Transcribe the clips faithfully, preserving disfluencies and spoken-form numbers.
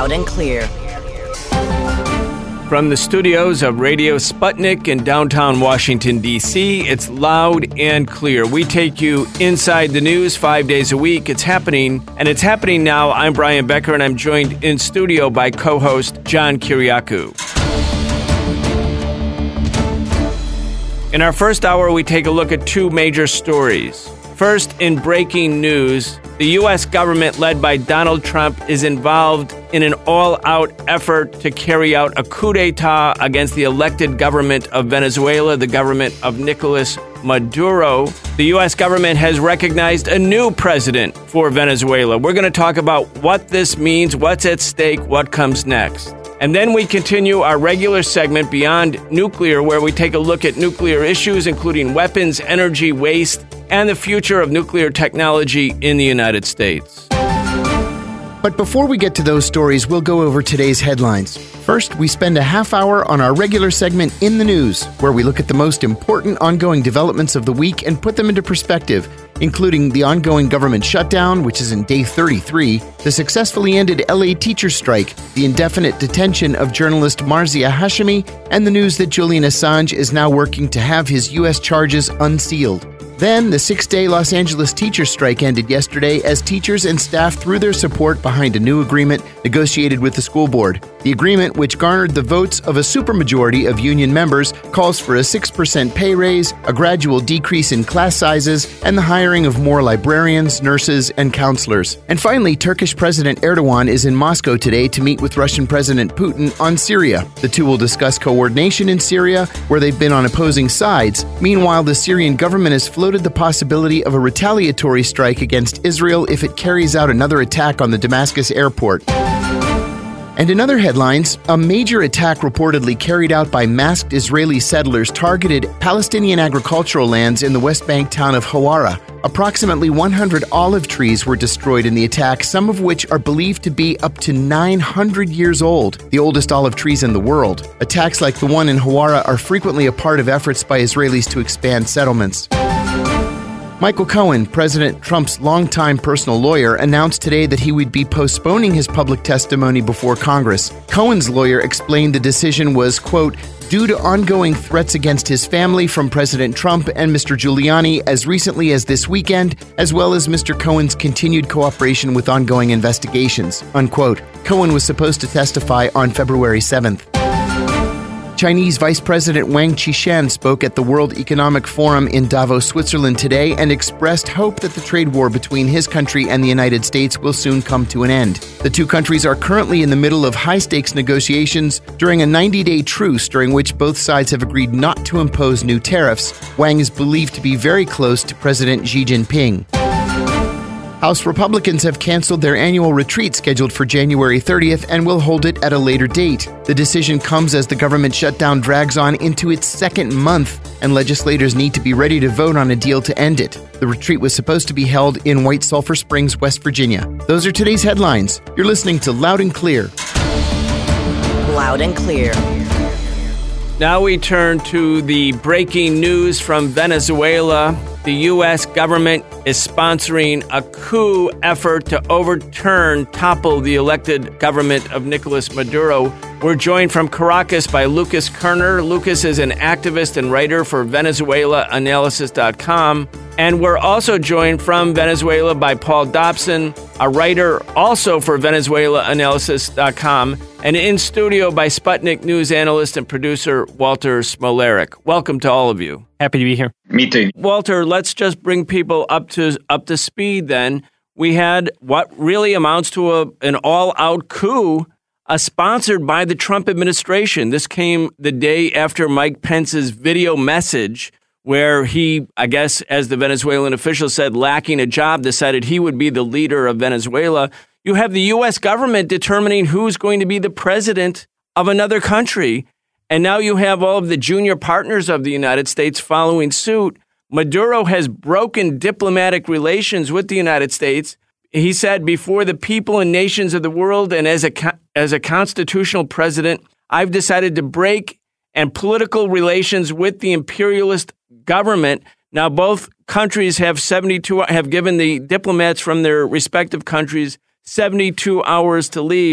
Loud and clear. From the studios of Radio Sputnik in downtown Washington, D C, it's Loud and Clear. We take you inside the news five days a week. It's happening, and it's happening now. I'm Brian Becker, and I'm joined in studio by co-host John Kiriakou. In our first hour, we take a look at two major stories. First, in breaking news, the U S government led by Donald Trump is involved in an all-out effort to carry out a coup d'etat against the elected government of Venezuela, the government of Nicolas Maduro. The U S government has recognized a new president for Venezuela. We're going to talk about what this means, what's at stake, what comes next. And then we continue our regular segment Beyond Nuclear, where we take a look at nuclear issues, including weapons, energy, waste, and the future of nuclear technology in the United States. But before we get to those stories, we'll go over today's headlines. First, we spend a half hour on our regular segment In the News, where we look at the most important ongoing developments of the week and put them into perspective, including the ongoing government shutdown, which is in day thirty-three, the successfully ended L A teacher strike, the indefinite detention of journalist Marzia Hashemi, and the news that Julian Assange is now working to have his U S charges unsealed. Then, the six-day Los Angeles teacher strike ended yesterday as teachers and staff threw their support behind a new agreement negotiated with the school board. The agreement, which garnered the votes of a supermajority of union members, calls for a six percent pay raise, a gradual decrease in class sizes, and the hiring of more librarians, nurses, and counselors. And finally, Turkish President Erdogan is in Moscow today to meet with Russian President Putin on Syria. The two will discuss coordination in Syria, where they've been on opposing sides. Meanwhile, the Syrian government has floated the possibility of a retaliatory strike against Israel if it carries out another attack on the Damascus airport. And in other headlines, a major attack reportedly carried out by masked Israeli settlers targeted Palestinian agricultural lands in the West Bank town of Hawara. Approximately one hundred olive trees were destroyed in the attack, some of which are believed to be up to nine hundred years old, the oldest olive trees in the world. Attacks like the one in Hawara are frequently a part of efforts by Israelis to expand settlements. Michael Cohen, President Trump's longtime personal lawyer, announced today that he would be postponing his public testimony before Congress. Cohen's lawyer explained the decision was, quote, due to ongoing threats against his family from President Trump and Mister Giuliani as recently as this weekend, as well as Mister Cohen's continued cooperation with ongoing investigations, unquote. Cohen was supposed to testify on February seventh. Chinese Vice President Wang Qishan spoke at the World Economic Forum in Davos, Switzerland today and expressed hope that the trade war between his country and the United States will soon come to an end. The two countries are currently in the middle of high-stakes negotiations during a ninety-day truce during which both sides have agreed not to impose new tariffs. Wang is believed to be very close to President Xi Jinping. House Republicans have canceled their annual retreat scheduled for January thirtieth and will hold it at a later date. The decision comes as the government shutdown drags on into its second month, and legislators need to be ready to vote on a deal to end it. The retreat was supposed to be held in White Sulphur Springs, West Virginia. Those are today's headlines. You're listening to Loud and Clear. Loud and Clear. Now we turn to the breaking news from Venezuela. The U S government is sponsoring a coup effort to overturn, topple the elected government of Nicolas Maduro. We're joined from Caracas by Lucas Kerner. Lucas is an activist and writer for Venezuela Analysis dot com. And we're also joined from Venezuela by Paul Dobson, a writer also for Venezuela Analysis dot com, and in studio by Sputnik News analyst and producer Walter Smolarek. Welcome to all of you. Happy to be here. Me too. Walter, let's just bring people up to up to speed then. We had what really amounts to a, an all-out coup uh, sponsored by the Trump administration. This came the day after Mike Pence's video message where he, I guess, as the Venezuelan official said, lacking a job, decided he would be the leader of Venezuela. You have the U S government determining who's going to be the president of another country. And now you have all of the junior partners of the United States following suit. Maduro has broken diplomatic relations with the United States. He said, before the people and nations of the world and as a as a constitutional president, I've decided to break and political relations with the imperialist government. Now, both countries have seventy-two have given the diplomats from their respective countries seventy-two hours to leave.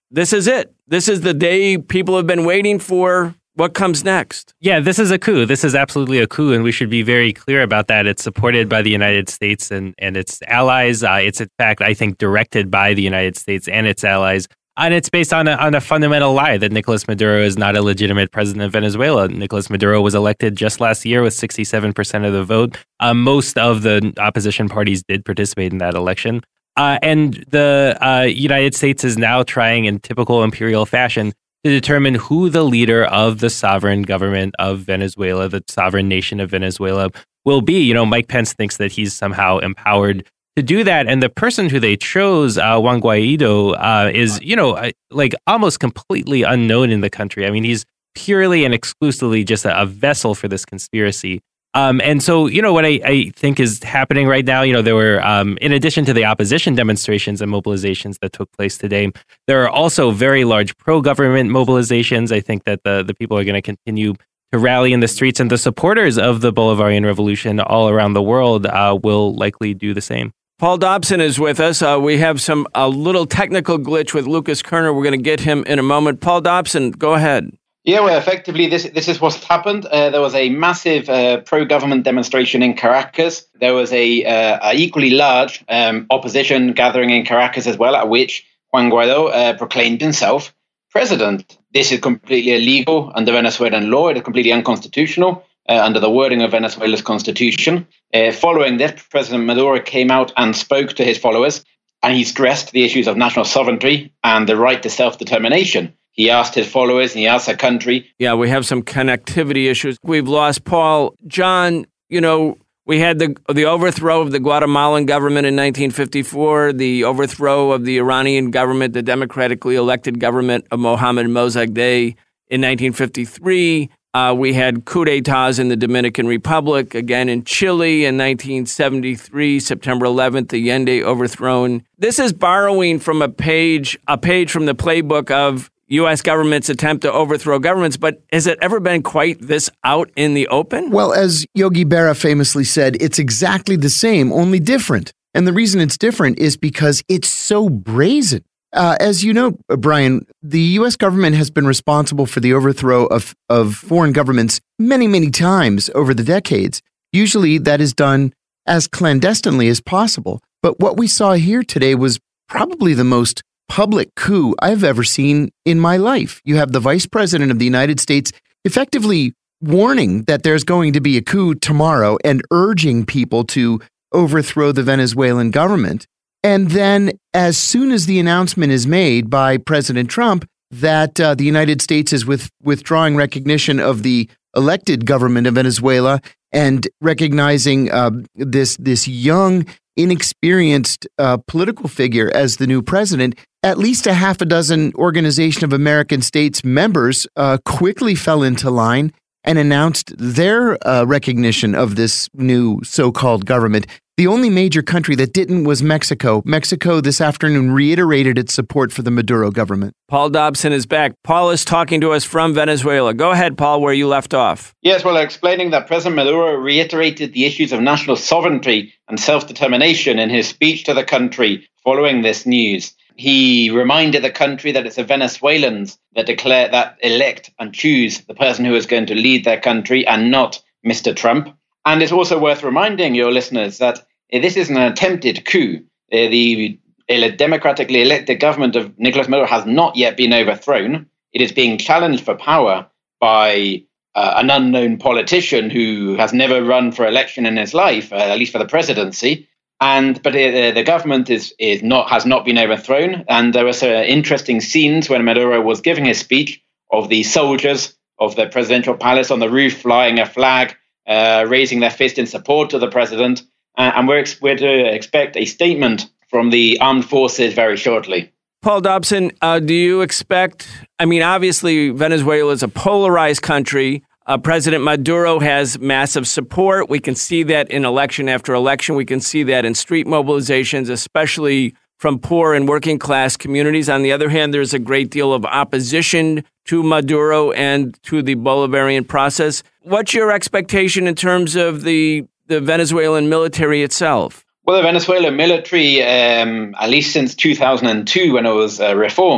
this is it. This is the day people have been waiting for. What comes next? Yeah, this is a coup. This is absolutely a coup, and we should be very clear about that. It's supported by the United States and, and its allies. Uh, it's, in fact, I think, directed by the United States and its allies. And it's based on a, on a fundamental lie that Nicolas Maduro is not a legitimate president of Venezuela. Nicolas Maduro was elected just last year with sixty-seven percent of the vote. Uh, most of the opposition parties did participate in that election. Uh, and the uh, United States is now trying, in typical imperial fashion, to determine who the leader of the sovereign government of Venezuela, the sovereign nation of Venezuela, will be. You know, Mike Pence thinks that he's somehow empowered to do that. And the person who they chose, uh, Juan Guaido, uh, is, you know, like almost completely unknown in the country. I mean, he's purely and exclusively just a, a vessel for this conspiracy. Um, and so, you know, what I, I think is happening right now, you know, there were, um, in addition to the opposition demonstrations and mobilizations that took place today, there are also very large pro-government mobilizations. I think that the, the people are going to continue to rally in the streets, and the supporters of the Bolivarian Revolution all around the world uh, will likely do the same. Paul Dobson is with us. Uh, we have some a little technical glitch with Lucas Kerner. We're going to get him in a moment. Paul Dobson, go ahead. Yeah, well, effectively, this this is what's happened. Uh, there was a massive uh, pro-government demonstration in Caracas. There was a, uh, a equally large um, opposition gathering in Caracas as well, at which Juan Guaido uh, proclaimed himself president. This is completely illegal under Venezuelan law. It is completely unconstitutional uh, under the wording of Venezuela's constitution. Uh, following this, President Maduro came out and spoke to his followers, and he stressed the issues of national sovereignty and the right to self-determination. He asked his followers and he asked the country. Yeah, we have some connectivity issues. We've lost Paul. John, you know, we had the the overthrow of the Guatemalan government in nineteen fifty-four, the overthrow of the Iranian government, the democratically elected government of Mohammad Mossadegh in nineteen fifty-three. Uh, we had coup d'etats in the Dominican Republic, again in Chile in nineteen seventy-three, September eleventh, Allende overthrown. This is borrowing from a page, a page from the playbook of U S government's attempt to overthrow governments, but has it ever been quite this out in the open? Well, as Yogi Berra famously said, it's exactly the same, only different. And the reason it's different is because it's so brazen. Uh, as you know, Brian, the U S government has been responsible for the overthrow of, of foreign governments many, many times over the decades. Usually that is done as clandestinely as possible. But what we saw here today was probably the most public coup I've ever seen in my life. You have the Vice President of the United States effectively warning that there's going to be a coup tomorrow and urging people to overthrow the Venezuelan government. And then as soon as the announcement is made by President Trump that uh, the United States is with, withdrawing recognition of the elected government of Venezuela and recognizing uh, this, this young, inexperienced uh, political figure as the new president, at least a half a dozen Organization of American States members uh, quickly fell into line and announced their uh, recognition of this new so-called government. The only major country that didn't was Mexico. Mexico this afternoon reiterated its support for the Maduro government. Paul Dobson is back. Paul is talking to us from Venezuela. Go ahead, Paul, where you left off. Yes, well, explaining that President Maduro reiterated the issues of national sovereignty and self-determination in his speech to the country following this news. He reminded the country that it's the Venezuelans that declare, that elect and choose the person who is going to lead their country and not Mister Trump. And it's also worth reminding your listeners that this is an attempted coup. The democratically elected government of Nicolas Maduro has not yet been overthrown. It is being challenged for power by uh, an unknown politician who has never run for election in his life, uh, at least for the presidency. And but uh, the government is is not has not been overthrown. And there were some interesting scenes when Maduro was giving his speech of the soldiers of the presidential palace on the roof flying a flag, uh, raising their fist in support of the president. Uh, and we're, ex- we're to expect a statement from the armed forces very shortly. Paul Dobson, uh, do you expect, I mean, obviously Venezuela is a polarized country. Uh, President Maduro has massive support. We can see that in election after election. We can see that in street mobilizations, especially from poor and working class communities. On the other hand, there's a great deal of opposition to Maduro and to the Bolivarian process. What's your expectation in terms of the, the Venezuelan military itself? Well, the Venezuelan military, um, at least since two thousand two, when it was uh, reformed,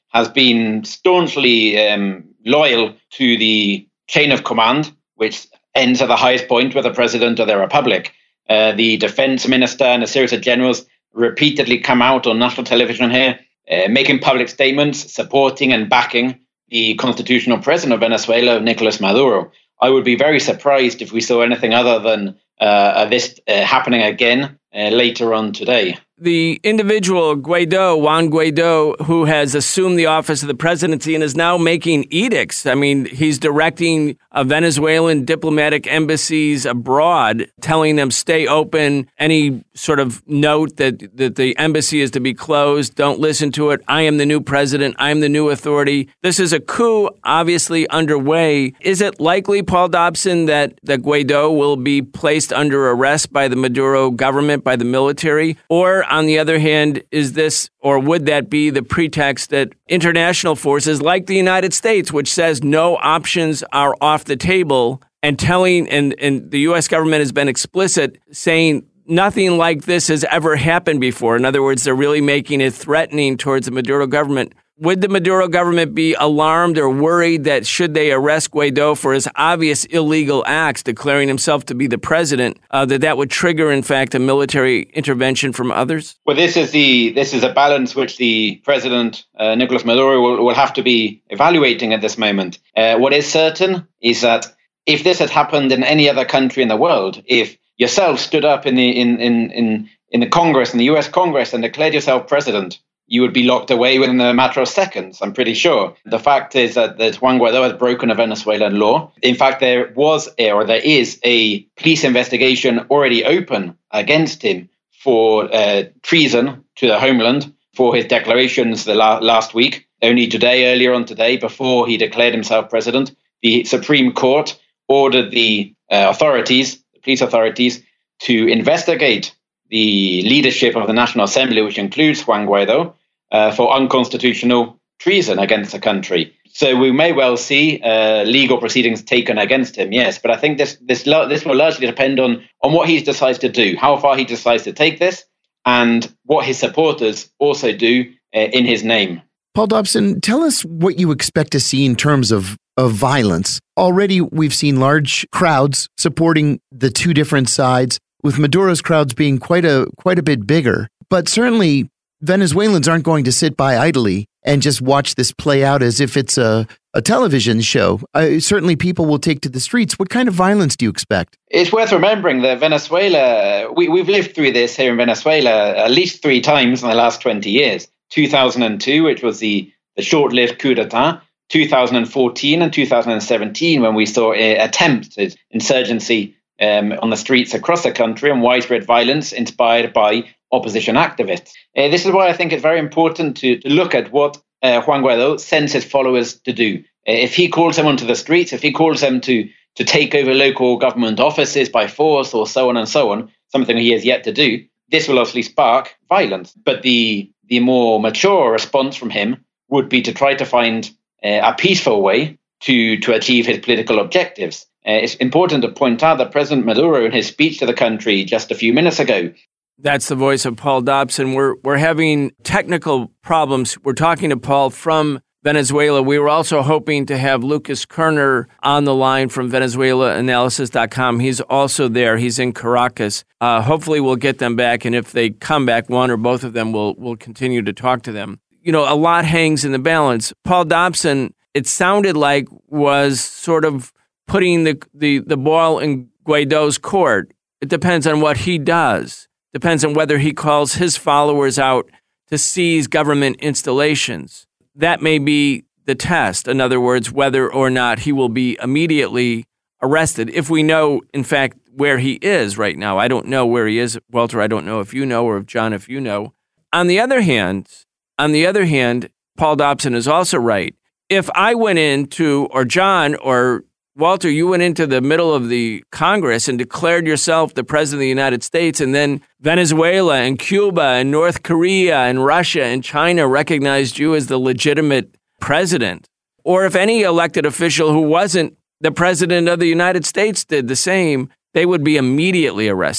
has been staunchly um, loyal to the chain of command, which ends at the highest point with the president of the republic. Uh, the defense minister and a series of generals repeatedly come out on national television here, uh, making public statements supporting and backing the constitutional president of Venezuela, Nicolas Maduro. I would be very surprised if we saw anything other than uh, this uh, happening again uh, later on today. The individual Guaido, Juan Guaido, who has assumed the office of the presidency and is now making edicts. I mean, he's directing uh, Venezuelan diplomatic embassies abroad, telling them stay open. Any sort of note that, that the embassy is to be closed, don't listen to it. I am the new president. I am the new authority. This is a coup obviously underway. Is it likely, Paul Dobson, that, that Guaido will be placed under arrest by the Maduro government, by the military? Or on the other hand, is this, or would that be the pretext that international forces like the United States, which says no options are off the table, and telling, and, and the U S government has been explicit, saying nothing like this has ever happened before. In other words, they're really making it threatening towards the Maduro government. Would the Maduro government be alarmed or worried that should they arrest Guaido for his obvious illegal acts, declaring himself to be the president, uh, that that would trigger, in fact, a military intervention from others? Well, this is the this is a balance which the president, uh, Nicolas Maduro, will, will have to be evaluating at this moment. Uh, what is certain is that if this had happened in any other country in the world, if yourself stood up in the in in in, in the Congress, in the U S Congress, and declared yourself president, you would be locked away within a matter of seconds, I'm pretty sure. The fact is that, that Juan Guaido has broken a Venezuelan law. In fact, there was, a, or there is, a police investigation already open against him for uh, treason to the homeland for his declarations the la- last week. Only today, earlier on today, before he declared himself president, the Supreme Court ordered the uh, authorities, the police authorities, to investigate the leadership of the National Assembly, which includes Juan Guaido, uh, for unconstitutional treason against the country. So we may well see uh, legal proceedings taken against him, yes. But I think this this this will largely depend on, on what he decides to do, how far he decides to take this, and what his supporters also do uh, in his name. Paul Dobson, tell us what you expect to see in terms of, of violence. Already we've seen large crowds supporting the two different sides, with Maduro's crowds being quite a quite a bit bigger. But certainly Venezuelans aren't going to sit by idly and just watch this play out as if it's a, a television show. Uh, certainly people will take to the streets. What kind of violence do you expect? It's worth remembering that Venezuela, we, we've lived through this here in Venezuela at least three times in the last twenty years. two thousand two, which was the, the short-lived coup d'etat, two thousand fourteen and two thousand seventeen, when we saw uh, attempted insurgency um, on the streets across the country and widespread violence inspired by opposition activists. Uh, this is why I think it's very important to, to look at what uh, Juan Guaido sends his followers to do. Uh, if he calls them onto the streets, if he calls them to, to take over local government offices by force or so on and so on, something he has yet to do, this will obviously spark violence. But the, the more mature response from him would be to try to find uh, a peaceful way to, to achieve his political objectives. Uh, it's important to point out that President Maduro, in his speech to the country just a few minutes ago, that's the voice of Paul Dobson. We're we're having technical problems. We're talking to Paul from Venezuela. We were also hoping to have Lucas Kerner on the line from Venezuela Analysis dot com. He's also there. He's in Caracas. Uh, hopefully we'll get them back, and if they come back, one or both of them, will will continue to talk to them. You know, a lot hangs in the balance. Paul Dobson, it sounded like, was sort of putting the, the, the ball in Guaido's court. It depends on what he does. Depends on whether he calls his followers out to seize government installations. That may be the test. In other words, whether or not he will be immediately arrested. If we know, in fact, where he is right now. I don't know where he is, Walter. I don't know if you know, or if John, if you know. On the other hand, on the other hand, Paul Dobson is also right. If I went into, or John, or Walter, you went into the middle of the Congress and declared yourself the president of the United States, and then Venezuela and Cuba and North Korea and Russia and China recognized you as the legitimate president. Or if any elected official who wasn't the president of the United States did the same, they would be immediately arrested.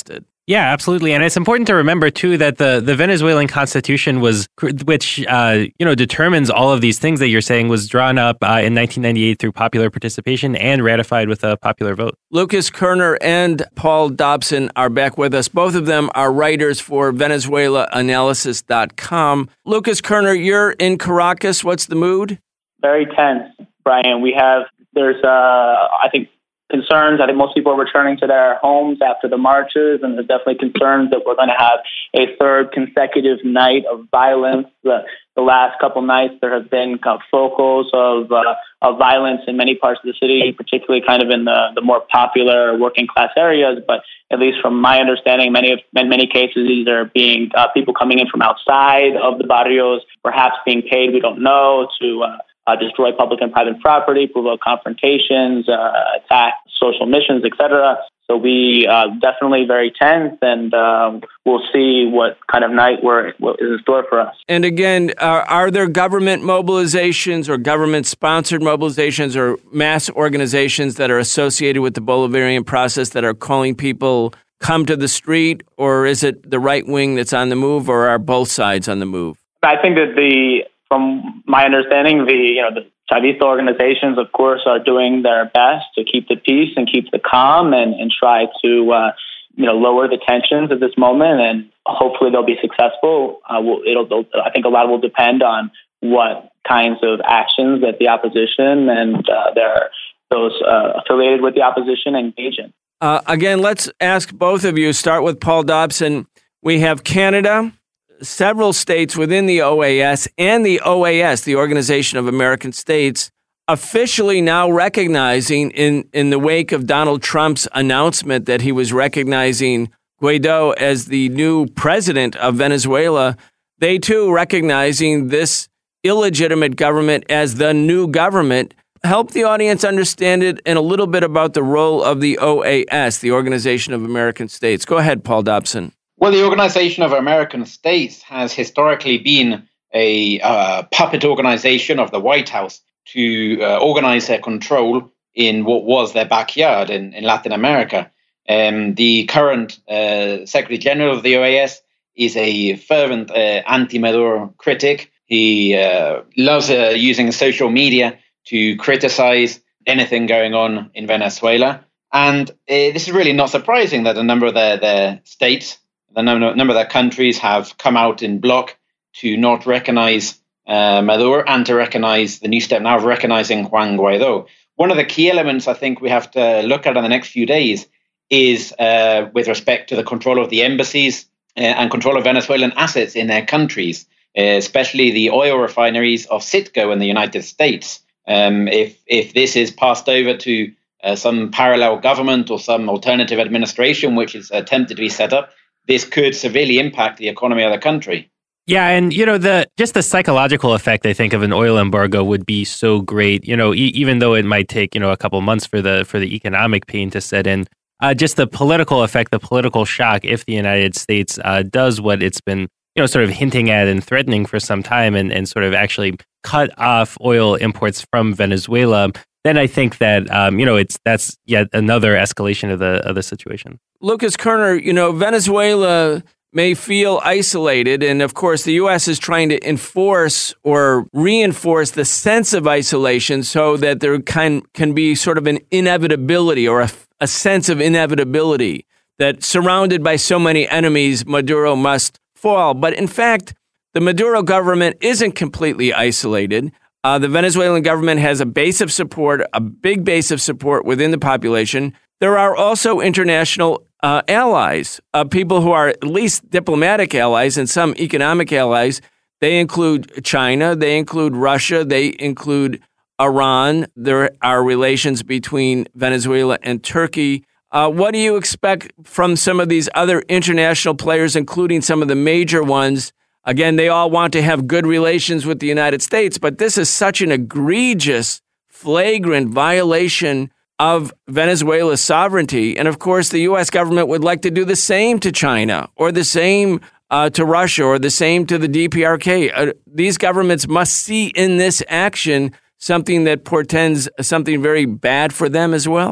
Yeah, absolutely. And it's important to remember, too, that the, the Venezuelan constitution was, which, uh, you know, determines all of these things that you're saying, was drawn up uh, in nineteen ninety-eight through popular participation and ratified with a popular vote. Lucas Kerner and Paul Dobson are back with us. Both of them are writers for Venezuela Analysis dot com. Lucas Kerner, you're in Caracas. What's the mood? Very tense, Brian. We have, there's, uh, I think, concerns. I think most people are returning to their homes after the marches, and there's definitely concerns that we're going to have a third consecutive night of violence. The, the last couple nights, there have been kind of focals of uh, of violence in many parts of the city, particularly kind of in the, the more popular working class areas. But at least from my understanding, many of in many cases, these are being uh, people coming in from outside of the barrios, perhaps being paid, we don't know, to uh, Uh, destroy public and private property, provoke confrontations, uh, attack social missions, et cetera. So we uh, definitely very tense, and um, we'll see what kind of night we're, what is in store for us. And again, are, are there government mobilizations or government-sponsored mobilizations or mass organizations that are associated with the Bolivarian process that are calling people come to the street, or is it the right wing that's on the move, or are both sides on the move? I think that the From my understanding, the you know the Chavista organizations, of course, are doing their best to keep the peace and keep the calm and, and try to uh, you know lower the tensions at this moment, and hopefully they'll be successful. Uh, we'll, it'll, it'll I think a lot will depend on what kinds of actions that the opposition and uh, their those uh, affiliated with the opposition engage in. Uh, again, let's ask both of you. Start with Paul Dobson. We have Canada, several states within the O A S, and the O A S, the Organization of American States, officially now recognizing in, in the wake of Donald Trump's announcement that he was recognizing Guaido as the new president of Venezuela, they too recognizing this illegitimate government as the new government. Help the audience understand it and a little bit about the role of the O A S, the Organization of American States. Go ahead, Paul Dobson. Well, the Organization of American States has historically been a uh, puppet organization of the White House to uh, organize their control in what was their backyard in, in Latin America. Um, the current uh, Secretary General of the O A S is a fervent uh, anti-Maduro critic. He uh, loves uh, using social media to criticize anything going on in Venezuela. And uh, this is really not surprising that a number of their, their states, the number, number of their countries have come out in bloc to not recognize uh, Maduro and to recognize the new step now of recognizing Juan Guaido. One of the key elements I think we have to look at in the next few days is uh, with respect to the control of the embassies uh, and control of Venezuelan assets in their countries, uh, especially the oil refineries of Citgo in the United States. Um, if if this is passed over to uh, some parallel government or some alternative administration which is attempted to be set up, this could severely impact the economy of the country. Yeah, and you know the just the psychological effect I think of an oil embargo would be so great. You know, e- even though it might take you know a couple months for the for the economic pain to set in, uh, just the political effect, the political shock, if the United States uh, does what it's been you know sort of hinting at and threatening for some time, and, and sort of actually cut off oil imports from Venezuela, then I think that um, you know it's that's yet another escalation of the of the situation. Lucas Kerner, you know Venezuela may feel isolated, and of course the U S is trying to enforce or reinforce the sense of isolation so that there can can be sort of an inevitability or a, a sense of inevitability that surrounded by so many enemies, Maduro must fall. But in fact, the Maduro government isn't completely isolated. Uh, the Venezuelan government has a base of support, a big base of support within the population. There are also international uh, allies, uh, people who are at least diplomatic allies and some economic allies. They include China, they include Russia, they include Iran. There are relations between Venezuela and Turkey. Uh, what do you expect from some of these other international players, including some of the major ones? Again, they all want to have good relations with the United States, but this is such an egregious, flagrant violation of Venezuela's sovereignty. And of course, the U S government would like to do the same to China or the same uh, to Russia or the same to the D P R K. Uh, these governments must see in this action something that portends something very bad for them as well.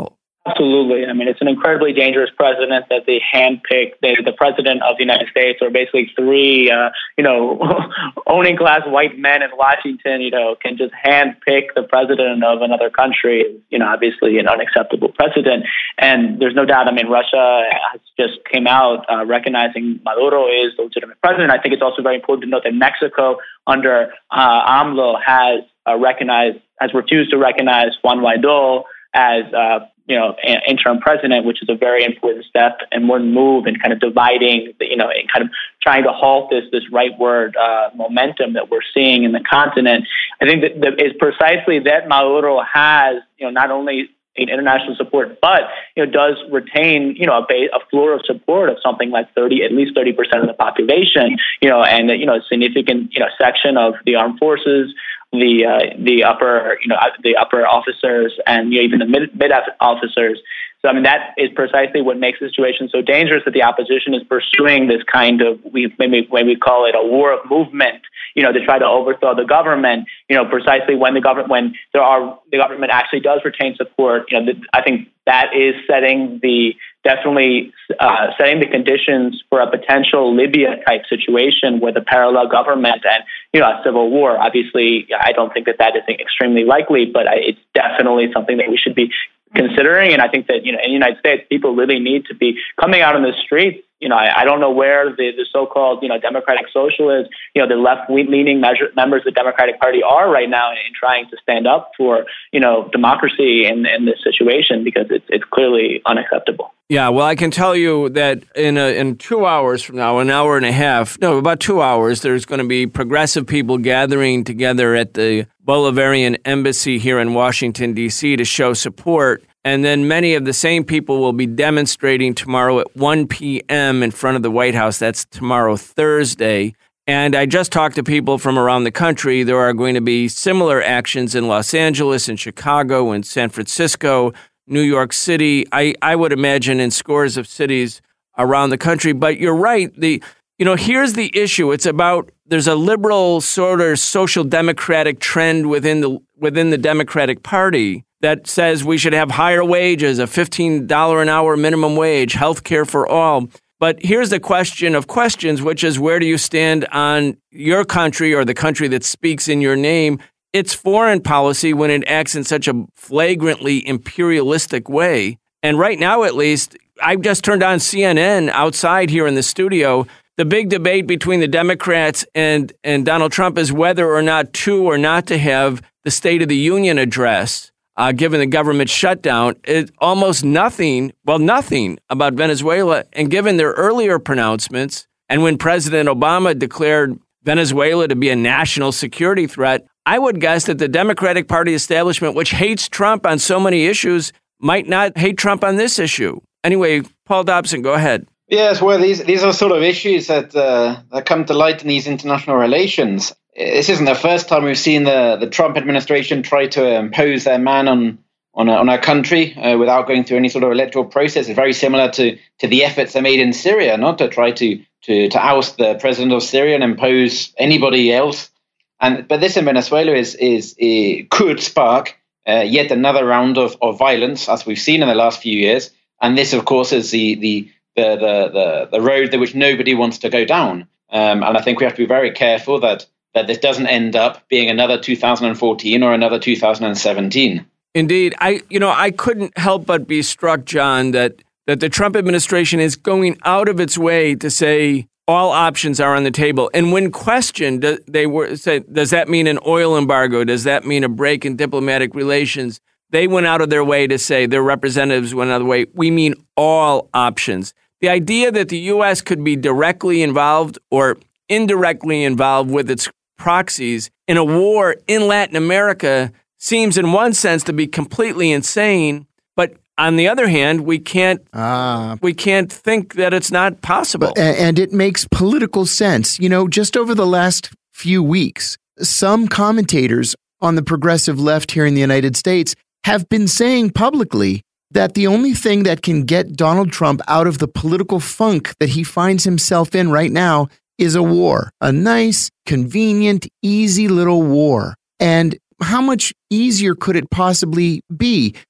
Absolutely. I mean, it's an incredibly dangerous president that they handpicked. They, the president of the United States, or basically three, uh, you know, owning class white men in Washington, you know, can just handpick the president of another country. You know, obviously an unacceptable precedent. And there's no doubt. I mean, Russia has just came out uh, recognizing Maduro is the legitimate president. I think it's also very important to note that Mexico, under uh, AMLO, has uh, recognized, has refused to recognize Juan Guaidó as uh, you know, interim president, which is a very important step and one move in kind of dividing, the, you know, and kind of trying to halt this this rightward uh, momentum that we're seeing in the continent. I think that, that is precisely that Maduro has, you know, not only international support, but you know, does retain, you know, a, base, a floor of support of something like thirty, at least thirty percent of the population, you know, and you know, a significant, you know, section of the armed forces, the uh, the upper, you know, the upper officers, and you know, even the mid mid officers. So I mean, that is precisely what makes the situation so dangerous, that the opposition is pursuing this kind of, we maybe when we call it a war of movement, you know, to try to overthrow the government. You know, precisely when the government, when there are, the government actually does retain support. You know, the, I think that is setting the definitely uh, setting the conditions for a potential Libya type situation with a parallel government and, you know, a civil war. Obviously, I don't think that that is extremely likely, but I, it's definitely something that we should be considering. And I think that, you know, in the United States, people really need to be coming out on the streets. You know, I, I don't know where the, the so-called, you know, democratic socialists, you know, the left-leaning measure, members of the Democratic Party are right now in, in trying to stand up for, you know, democracy in, in this situation, because it's it's clearly unacceptable. Yeah, well, I can tell you that in a, in two hours from now, an hour and a half, no, about two hours, there's going to be progressive people gathering together at the Bolivarian Embassy here in Washington, D C to show support. And then many of the same people will be demonstrating tomorrow at one p.m. in front of the White House. That's tomorrow, Thursday. And I just talked to people from around the country. There are going to be similar actions in Los Angeles, in Chicago, in San Francisco, New York City. I, I would imagine in scores of cities around the country. But you're right. The you know, here's the issue. It's about, there's a liberal sort of social democratic trend within the within the Democratic Party that says we should have higher wages, a fifteen dollars an hour minimum wage, health care for all. But here's the question of questions, which is, where do you stand on your country, or the country that speaks in your name, its foreign policy when it acts in such a flagrantly imperialistic way? And right now, at least, I just turned on C N N outside here in the studio. The big debate between the Democrats and, and Donald Trump is whether or not to or not to have the State of the Union address. Uh, given the government shutdown, it, almost nothing, well, nothing about Venezuela. And given their earlier pronouncements, and when President Obama declared Venezuela to be a national security threat, I would guess that the Democratic Party establishment, which hates Trump on so many issues, might not hate Trump on this issue. Anyway, Paul Dobson, go ahead. Yes, well, these these are sort of issues that uh, that come to light in these international relations. This isn't the first time we've seen the, the Trump administration try to impose their man on on, a, on our country uh, without going through any sort of electoral process. It's very similar to, to the efforts they made in Syria, not to try to, to, to oust the president of Syria and impose anybody else. And but this in Venezuela is is it could spark uh, yet another round of, of violence, as we've seen in the last few years. And this, of course, is the the the the the, the road that which nobody wants to go down. Um, and I think we have to be very careful that. that this doesn't end up being another two thousand fourteen or another two thousand seventeen. Indeed. I, you know, I couldn't help but be struck, John, that, that the Trump administration is going out of its way to say all options are on the table. And when questioned, they were say, does that mean an oil embargo? Does that mean a break in diplomatic relations? They went out of their way to say, their representatives went out of the way, we mean all options. The idea that the U S could be directly involved or indirectly involved with its proxies in a war in Latin America seems in one sense to be completely insane, but on the other hand, we can't uh, we can't think that it's not possible. But, and it makes political sense. You know, just over the last few weeks, some commentators on the progressive left here in the United States have been saying publicly that the only thing that can get Donald Trump out of the political funk that he finds himself in right now is a war, a nice, convenient, easy little war. And how much easier could it possibly be?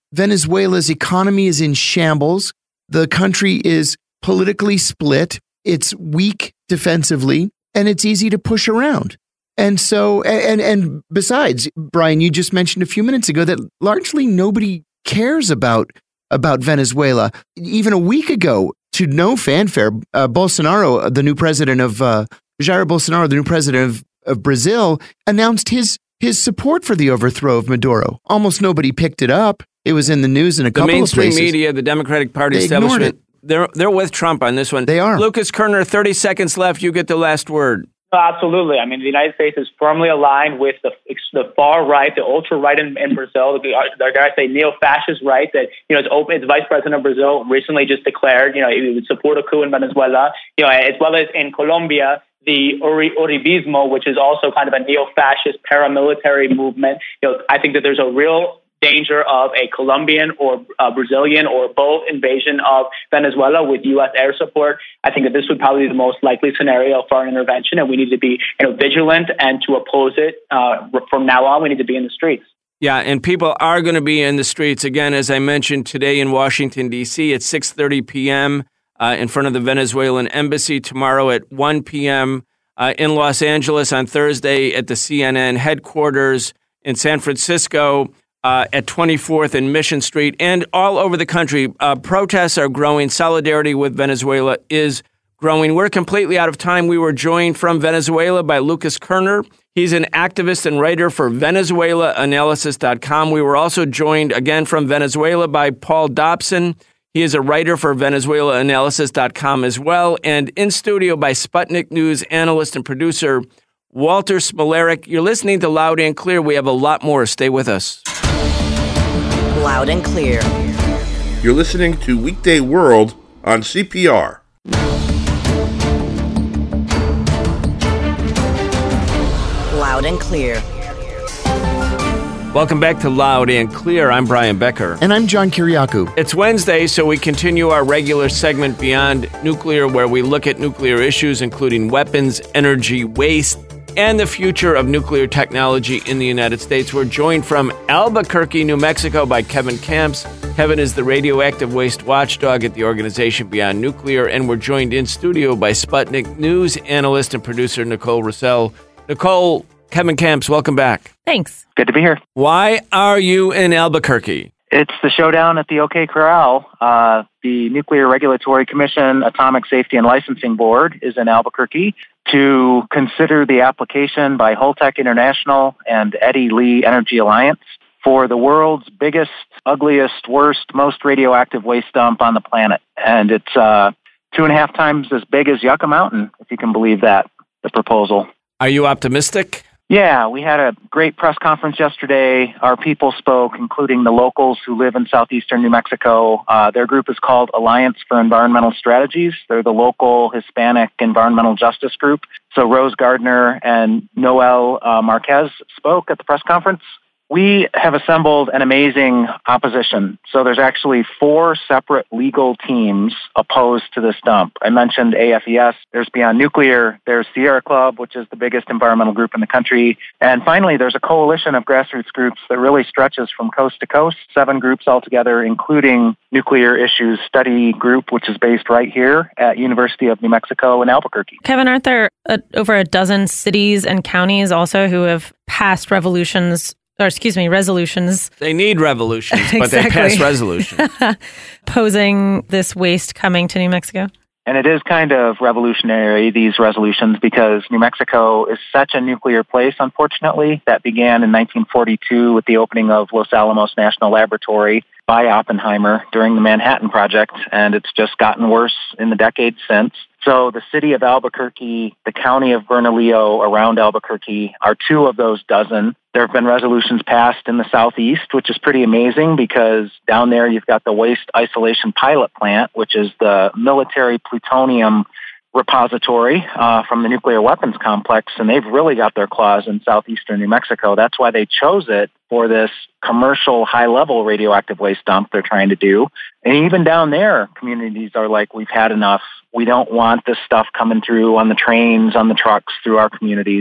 Venezuela's economy is in shambles. The country is politically split. It's weak defensively, and it's easy to push around. And so, and and besides, Brian, you just mentioned a few minutes ago that largely nobody cares about about Venezuela. Even a week ago, to no fanfare, uh, Bolsonaro, the new president of uh, Jair Bolsonaro, the new president of, of Brazil, announced his his support for the overthrow of Maduro. Almost nobody picked it up. It was in the news in a the couple of places. The mainstream media, the Democratic Party they establishment, they're they're with Trump on this one. They are. Lucas Kerner, thirty seconds left. You get the last word. Absolutely. I mean, the United States is firmly aligned with the the far right, the ultra right in, in Brazil. The, the guys say neo-fascist right. That you know, its, open, its vice president of Brazil recently just declared, you know, it would support a coup in Venezuela. You know, as well as in Colombia, the Uri, Uribismo, which is also kind of a neo-fascist paramilitary movement. You know, I think that there's a real danger of a Colombian or uh, Brazilian or both invasion of Venezuela with U S air support. I think that this would probably be the most likely scenario for an intervention, and we need to be you know, vigilant, and to oppose it uh, from now on, we need to be in the streets. Yeah, and people are going to be in the streets. Again, as I mentioned, today in Washington, D C at six thirty p.m. Uh, in front of the Venezuelan embassy, tomorrow at one p.m. Uh, in Los Angeles on Thursday at the C N N headquarters, in San Francisco Uh, at twenty-fourth and Mission Street, and all over the country. Uh, protests are growing. Solidarity with Venezuela is growing. We're completely out of time. We were joined from Venezuela by Lucas Kerner. He's an activist and writer for Venezuela Analysis dot com. We were also joined again from Venezuela by Paul Dobson. He is a writer for Venezuela Analysis dot com as well. And in studio by Sputnik News analyst and producer Walter Smolarek. You're listening to Loud and Clear. We have a lot more. Stay with us. Loud and Clear. You're listening to Weekday World on C P R. Loud and Clear. Welcome back to Loud and Clear. I'm Brian Becker. And I'm John Kiriakou. It's Wednesday, so we continue our regular segment Beyond Nuclear, where we look at nuclear issues, including weapons, energy, waste, and the future of nuclear technology in the United States. We're joined from Albuquerque, New Mexico by Kevin Camps. Kevin is the radioactive waste watchdog at the organization Beyond Nuclear, and we're joined in studio by Sputnik News analyst and producer Nicole Russell. Nicole, Kevin Camps, welcome back. Thanks. Good to be here. Why are you in Albuquerque? It's the showdown at the OK Corral. Uh, the Nuclear Regulatory Commission Atomic Safety and Licensing Board is in Albuquerque to consider the application by Holtec International and Eddy Lee Energy Alliance for the world's biggest, ugliest, worst, most radioactive waste dump on the planet. And it's uh, two and a half times as big as Yucca Mountain, if you can believe that, the proposal. Are you optimistic? Yeah, we had a great press conference yesterday. Our people spoke, including the locals who live in southeastern New Mexico. Uh, their group is called Alliance for Environmental Strategies. They're the local Hispanic environmental justice group. So Rose Gardner and Noel uh, Marquez spoke at the press conference. We have assembled an amazing opposition. So there's actually four separate legal teams opposed to this dump. I mentioned A F E S, there's Beyond Nuclear, there's Sierra Club, which is the biggest environmental group in the country. And finally, there's a coalition of grassroots groups that really stretches from coast to coast, seven groups altogether, including Nuclear Issues Study Group, which is based right here at University of New Mexico in Albuquerque. Kevin, aren't there a, over a dozen cities and counties also who have passed revolutions or excuse me, resolutions. They need revolutions, exactly. but they pass resolutions. Posing this waste coming to New Mexico? And it is kind of revolutionary, these resolutions, because New Mexico is such a nuclear place, unfortunately. That began in nineteen forty-two with the opening of Los Alamos National Laboratory by Oppenheimer during the Manhattan Project, and it's just gotten worse in the decades since. So the city of Albuquerque, the county of Bernalillo around Albuquerque are two of those dozen. There have been resolutions passed in the southeast, which is pretty amazing because down there you've got the Waste Isolation Pilot Plant, which is the military plutonium repository uh, from the nuclear weapons complex, and they've really got their claws in southeastern New Mexico. That's why they chose it for this commercial high-level radioactive waste dump they're trying to do. And even down there, communities are like, we've had enough. We don't want this stuff coming through on the trains, on the trucks, through our communities.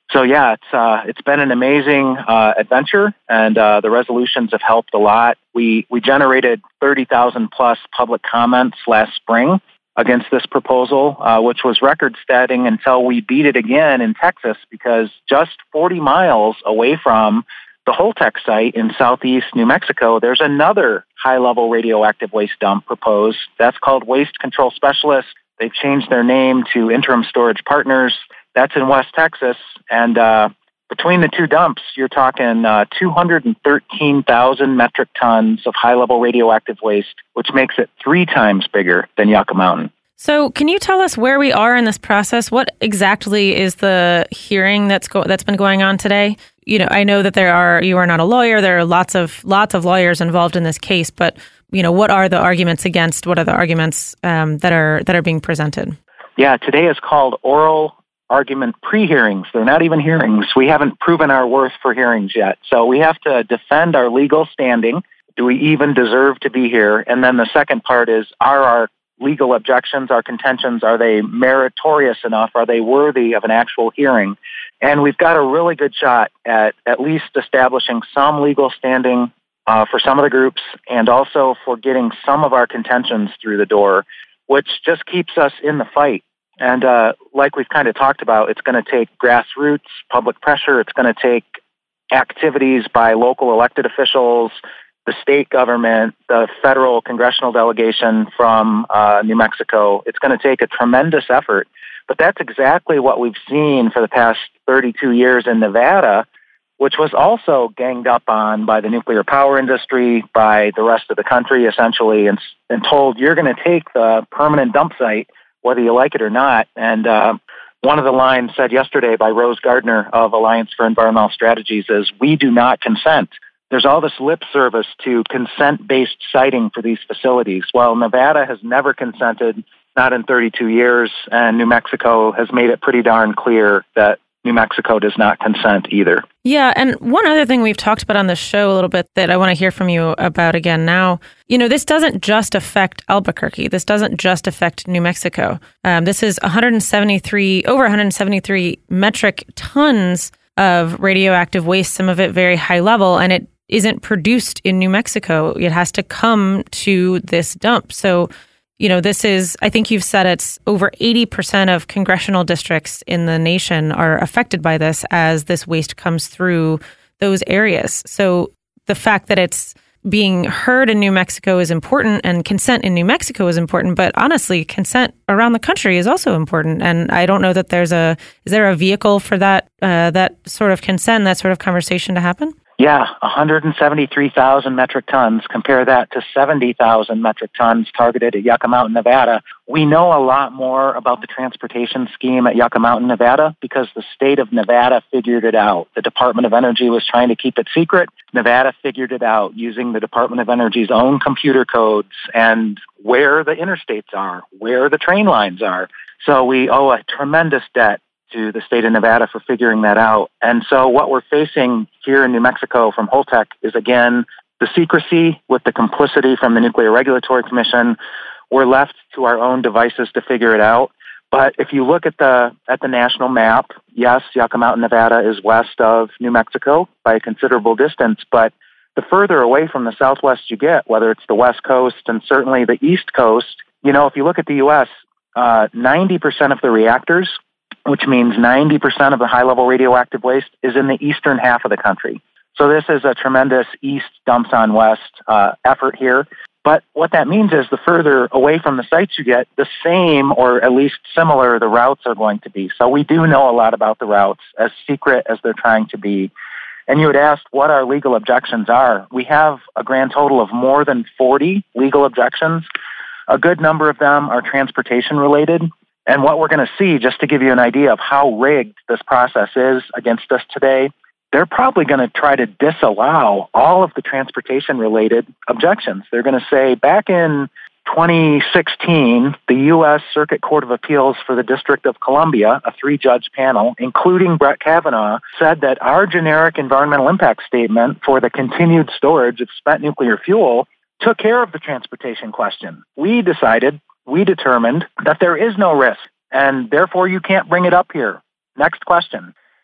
So yeah, it's uh, it's been an amazing uh, adventure, and uh, the resolutions have helped a lot. We we generated thirty thousand plus public comments last spring against this proposal, uh, which was record-setting until we beat it again in Texas, because just forty miles away from the Holtec site in southeast New Mexico, there's another high-level radioactive waste dump proposed. That's called Waste Control Specialists. They've changed their name to Interim Storage Partners. That's in West Texas, and uh, between the two dumps, you're talking uh, two hundred thirteen thousand metric tons of high-level radioactive waste, which makes it three times bigger than Yucca Mountain. So can you tell us where we are in this process? What exactly is the hearing that's go- that's been going on today? You know, I know that there are, you are not a lawyer, there are lots of lots of lawyers involved in this case, but, you know, what are the arguments against, what are the arguments um, that are that are being presented? Yeah, today is called oral argument pre-hearings. They're not even hearings. We haven't proven our worth for hearings yet. So we have to defend our legal standing. Do we even deserve to be here? And then the second part is, are our legal objections, our contentions, are they meritorious enough? Are they worthy of an actual hearing? And we've got a really good shot at at least establishing some legal standing uh, for some of the groups, and also for getting some of our contentions through the door, which just keeps us in the fight. And uh, like we've kind of talked about, it's going to take grassroots public pressure. It's going to take activities by local elected officials, the state government, the federal congressional delegation from uh, New Mexico. It's going to take a tremendous effort. But that's exactly what we've seen for the past thirty-two years in Nevada, which was also ganged up on by the nuclear power industry, by the rest of the country, essentially, and, and told, you're going to take the permanent dump site, whether you like it or not. And uh, one of the lines said yesterday by Rose Gardner of Alliance for Environmental Strategies is, we do not consent. There's all this lip service to consent-based siting for these facilities. Well, Nevada has never consented, not in thirty-two years, and New Mexico has made it pretty darn clear that New Mexico does not consent either. Yeah, and one other thing we've talked about on the show a little bit that I want to hear from you about again now, you know, this doesn't just affect Albuquerque. This doesn't just affect New Mexico. Um, this is one hundred seventy-three, over one hundred seventy-three metric tons of radioactive waste, some of it very high level, and it isn't produced in New Mexico. It has to come to this dump. So, you know, this is, I think you've said it's over eighty percent of congressional districts in the nation are affected by this as this waste comes through those areas. So the fact that it's being heard in New Mexico is important, and consent in New Mexico is important, but honestly, consent around the country is also important. And I don't know that there's a, is there a vehicle for that, uh, that sort of consent, that sort of conversation to happen? Yeah, one hundred seventy-three thousand metric tons. Compare that to seventy thousand metric tons targeted at Yucca Mountain, Nevada. We know a lot more about the transportation scheme at Yucca Mountain, Nevada, because the state of Nevada figured it out. The Department of Energy was trying to keep it secret. Nevada figured it out using the Department of Energy's own computer codes and where the interstates are, where the train lines are. So we owe a tremendous debt to the state of Nevada for figuring that out. And so what we're facing here in New Mexico from Holtec is, again, the secrecy with the complicity from the Nuclear Regulatory Commission. We're left to our own devices to figure it out. But if you look at the at the national map, yes, Yucca Mountain, Nevada is west of New Mexico by a considerable distance. But the further away from the southwest you get, whether it's the west coast and certainly the east coast, you know, if you look at the U S, uh, ninety percent of the reactors, which means ninety percent of the high-level radioactive waste, is in the eastern half of the country. So this is a tremendous east dumps on west uh, effort here. But what that means is the further away from the sites you get, the same or at least similar the routes are going to be. So we do know a lot about the routes, as secret as they're trying to be. And you had asked what our legal objections are. We have a grand total of more than forty legal objections. A good number of them are transportation related. And what we're going to see, just to give you an idea of how rigged this process is against us today, they're probably going to try to disallow all of the transportation-related objections. They're going to say, back in twenty sixteen, the U S Circuit Court of Appeals for the District of Columbia, a three-judge panel, including Brett Kavanaugh, said that our generic environmental impact statement for the continued storage of spent nuclear fuel took care of the transportation question. We decided, we determined that there is no risk, and therefore you can't bring it up here. Next question.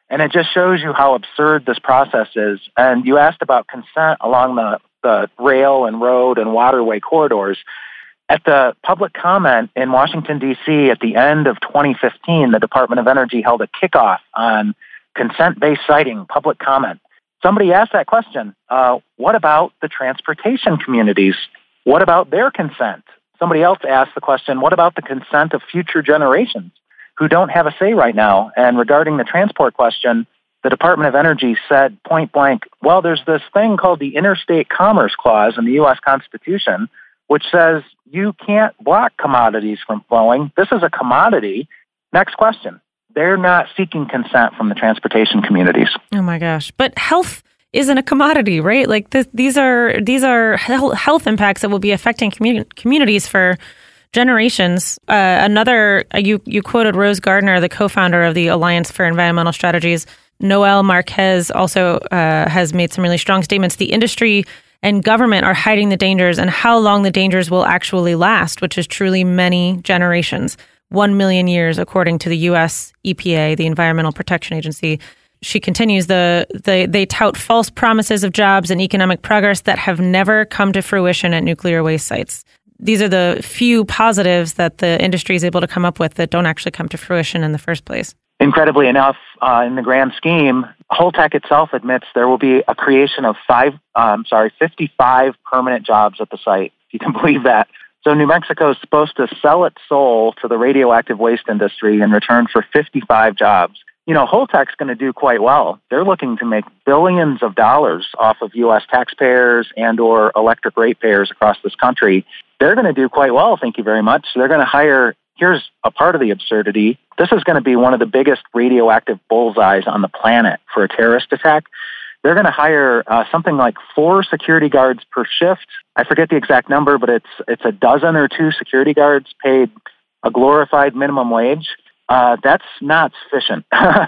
And it just shows you how absurd this process is. And you asked about consent along the, the rail and road and waterway corridors. At the public comment in Washington, D C at the end of twenty fifteen, the Department of Energy held a kickoff on consent-based siting, public comment. Somebody asked that question, uh, what about the transportation communities? What about their consent? Somebody else asked the question, what about the consent of future generations who don't have a say right now? And regarding the transport question, the Department of Energy said point blank, well, there's this thing called the Interstate Commerce Clause in the U S Constitution, which says you can't block commodities from flowing. This is a commodity. Next question. They're not seeking consent from the transportation communities. Oh my gosh. But health isn't a commodity, right? Like this, these are these are health impacts that will be affecting commun- communities for generations. Uh, another, uh, you you quoted Rose Gardner, the co-founder of the Alliance for Environmental Strategies. Noel Marquez also uh, has made some really strong statements. The industry and government are hiding the dangers and how long the dangers will actually last, which is truly many generations. One million years, according to the U S E P A, the Environmental Protection Agency. She continues, the, the they tout false promises of jobs and economic progress that have never come to fruition at nuclear waste sites. These are the few positives that the industry is able to come up with that don't actually come to fruition in the first place. Incredibly enough, uh, in the grand scheme, Holtec itself admits there will be a creation of five, um, sorry, fifty-five permanent jobs at the site, if you can believe that. So New Mexico is supposed to sell its soul to the radioactive waste industry in return for fifty-five jobs. You know, Holtec's going to do quite well. They're looking to make billions of dollars off of U S taxpayers and or electric ratepayers across this country. They're going to do quite well, thank you very much. They're going to hire, here's a part of the absurdity. This is going to be one of the biggest radioactive bullseyes on the planet for a terrorist attack. They're going to hire uh, something like four security guards per shift. I forget the exact number, but it's it's a dozen or two security guards paid a glorified minimum wage. Uh, that's not sufficient.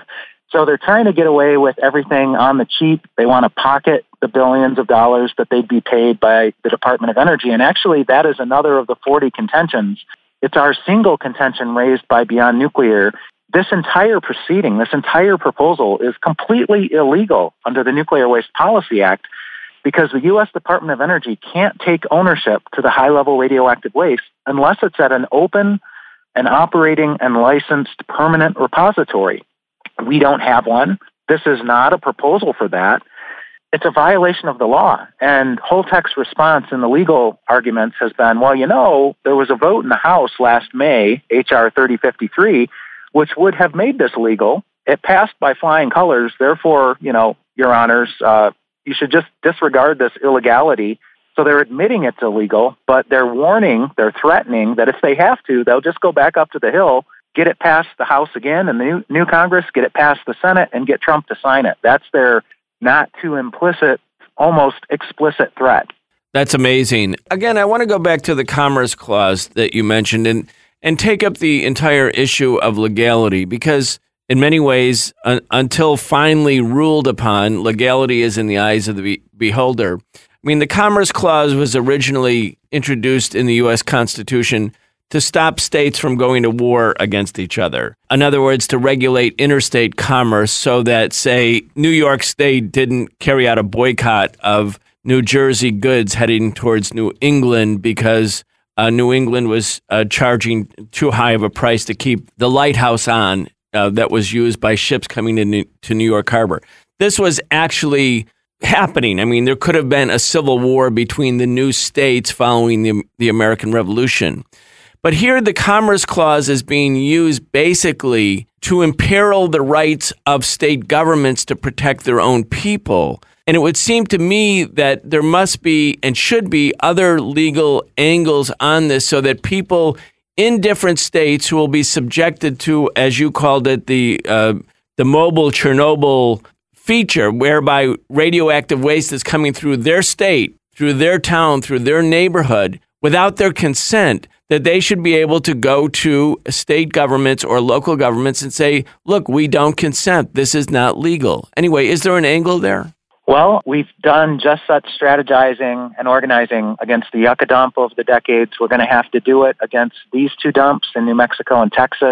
So they're trying to get away with everything on the cheap. They want to pocket the billions of dollars that they'd be paid by the Department of Energy. And actually, that is another of the forty contentions. It's our single contention raised by Beyond Nuclear. This entire proceeding, this entire proposal is completely illegal under the Nuclear Waste Policy Act because the U S Department of Energy can't take ownership to the high-level radioactive waste unless it's at an open and operating and licensed permanent repository. We don't have one. This is not a proposal for that. It's a violation of the law. And Holtec's response in the legal arguments has been, well, you know, there was a vote in the House last May, H R thirty fifty-three, which would have made this legal. It passed by flying colors. Therefore, you know, Your Honors, uh, you should just disregard this illegality. So they're admitting it's illegal, but they're warning, they're threatening that if they have to, they'll just go back up to the Hill, get it past the House again and the new, new Congress, get it past the Senate, and get Trump to sign it. That's their not too implicit, almost explicit threat. That's amazing. Again, I want to go back to the Commerce Clause that you mentioned and, and take up the entire issue of legality, because in many ways, un- until finally ruled upon, legality is in the eyes of the be- beholder. I mean, the Commerce Clause was originally introduced in the U S Constitution to stop states from going to war against each other. In other words, to regulate interstate commerce so that, say, New York State didn't carry out a boycott of New Jersey goods heading towards New England because uh, New England was uh, charging too high of a price to keep the lighthouse on uh, that was used by ships coming into to New York Harbor. This was actually happening. I mean, there could have been a civil war between the new states following the, the American Revolution. But here the Commerce Clause is being used basically to imperil the rights of state governments to protect their own people. And it would seem to me that there must be and should be other legal angles on this so that people in different states who will be subjected to, as you called it, the uh, the mobile Chernobyl feature, whereby radioactive waste is coming through their state, through their town, through their neighborhood, without their consent, that they should be able to go to state governments or local governments and say, look, we don't consent. This is not legal. Anyway, is there an angle there? Well, we've done just such strategizing and organizing against the Yucca dump over the decades. We're going to have to do it against these two dumps in New Mexico and Texas.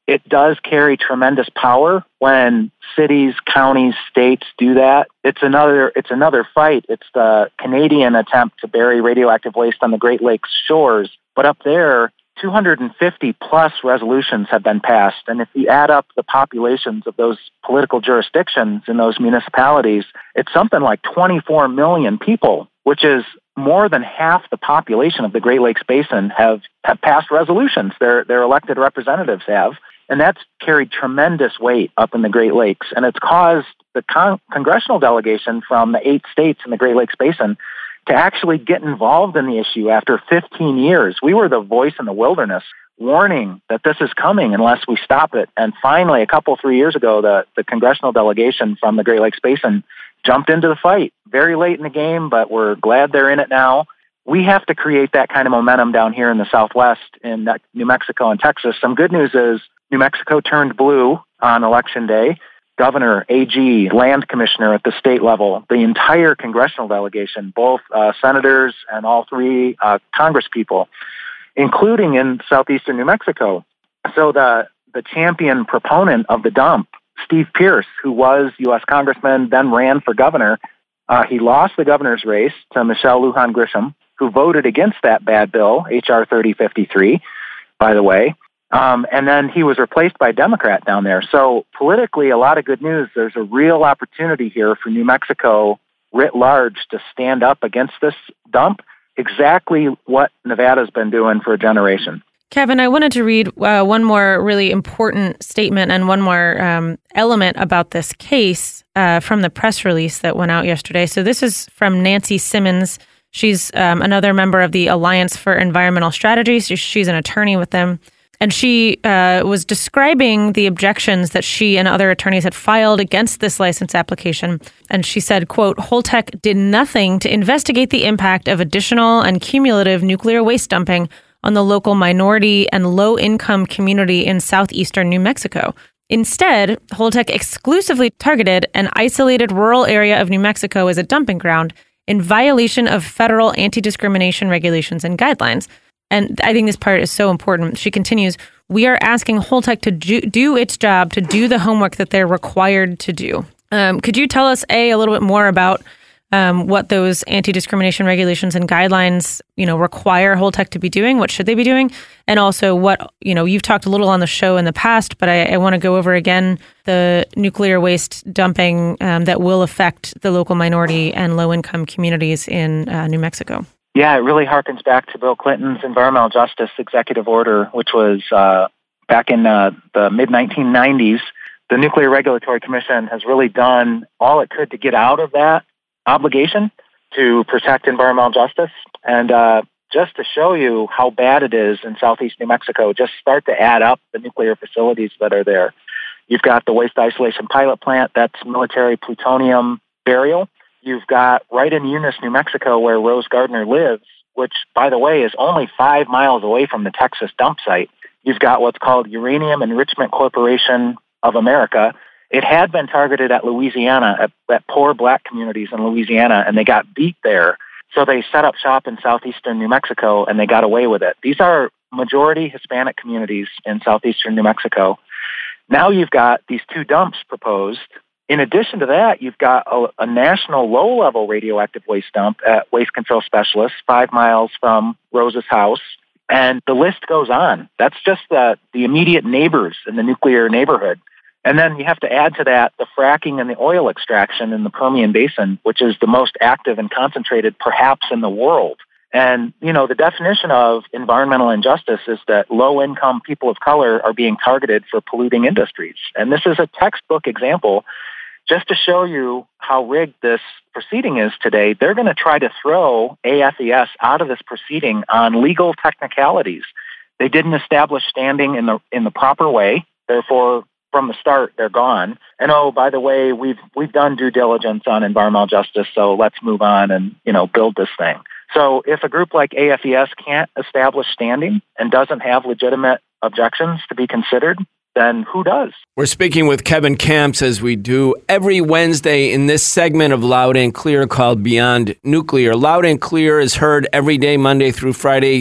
It does carry tremendous power when cities, counties, states do that. It's another it's another fight. It's the Canadian attempt to bury radioactive waste on the Great Lakes shores. But up there, two hundred fifty plus resolutions have been passed. And if you add up the populations of those political jurisdictions in those municipalities, it's something like twenty-four million people, which is more than half the population of the Great Lakes Basin have, have passed resolutions. Their, their elected representatives have. And that's carried tremendous weight up in the Great Lakes. And it's caused the con- congressional delegation from the eight states in the Great Lakes Basin to actually get involved in the issue after fifteen years. We were the voice in the wilderness warning that this is coming unless we stop it. And finally, a couple, three years ago, the, the congressional delegation from the Great Lakes Basin jumped into the fight. Very late in the game, but we're glad they're in it now. We have to create that kind of momentum down here in the Southwest, in New Mexico and Texas. Some good news is New Mexico turned blue on Election Day. Governor, A G, land commissioner at the state level, the entire congressional delegation, both uh, senators and all three uh, congresspeople, including in southeastern New Mexico. So the, the champion proponent of the dump, Steve Pierce, who was U S congressman, then ran for governor, uh, he lost the governor's race to Michelle Lujan Grisham, who voted against that bad bill, H R thirty fifty-three, by the way. Um, and then he was replaced by a Democrat down there. So politically, a lot of good news. There's a real opportunity here for New Mexico writ large to stand up against this dump, exactly what Nevada's been doing for a generation. Kevin, I wanted to read uh, one more really important statement and one more um, element about this case uh, from the press release that went out yesterday. So this is from Nancy Simmons. She's um, another member of the Alliance for Environmental Strategy. So she's an attorney with them. And she uh, was describing the objections that she and other attorneys had filed against this license application. And she said, quote, Holtec did nothing to investigate the impact of additional and cumulative nuclear waste dumping on the local minority and low-income community in southeastern New Mexico. Instead, Holtec exclusively targeted an isolated rural area of New Mexico as a dumping ground in violation of federal anti-discrimination regulations and guidelines. And I think this part is so important. She continues, we are asking Holtec to do, do its job, to do the homework that they're required to do. Um, could you tell us, A, a little bit more about um, what those anti-discrimination regulations and guidelines, you know, require Holtec to be doing? What should they be doing? And also what, you know, you've talked a little on the show in the past, but I, I want to go over again the nuclear waste dumping um, that will affect the local minority and low-income communities in uh, New Mexico. Yeah, it really harkens back to Bill Clinton's environmental justice executive order, which was uh, back in uh, the mid nineteen nineties. The Nuclear Regulatory Commission has really done all it could to get out of that obligation to protect environmental justice. And uh, just to show you how bad it is in southeast New Mexico, just start to add up the nuclear facilities that are there. You've got the Waste Isolation Pilot Plant, that's military plutonium burial. You've got right in Eunice, New Mexico, where Rose Gardner lives, which, by the way, is only five miles away from the Texas dump site. You've got what's called Uranium Enrichment Corporation of America. It had been targeted at Louisiana, at, at poor black communities in Louisiana, and they got beat there. So they set up shop in southeastern New Mexico, and they got away with it. These are majority Hispanic communities in southeastern New Mexico. Now you've got these two dumps proposed. In addition to that, you've got a, a national low-level radioactive waste dump at Waste Control Specialists, five miles from Rose's house, and the list goes on. That's just the, the immediate neighbors in the nuclear neighborhood. And then you have to add to that the fracking and the oil extraction in the Permian Basin, which is the most active and concentrated perhaps in the world. And, you know, the definition of environmental injustice is that low-income people of color are being targeted for polluting industries. And this is a textbook example. Just to show you how rigged this proceeding is today, they're going to try to throw A F E S out of this proceeding on legal technicalities. They didn't establish standing in the in the proper way. Therefore, from the start, they're gone. And oh, by the way, we've we've done due diligence on environmental justice, so let's move on and, you know, build this thing. So if a group like A F E S can't establish standing and doesn't have legitimate objections to be considered, then who does? We're speaking with Kevin Kamps, as we do every Wednesday in this segment of Loud and Clear called Beyond Nuclear. Loud and Clear is heard every day, Monday through Friday,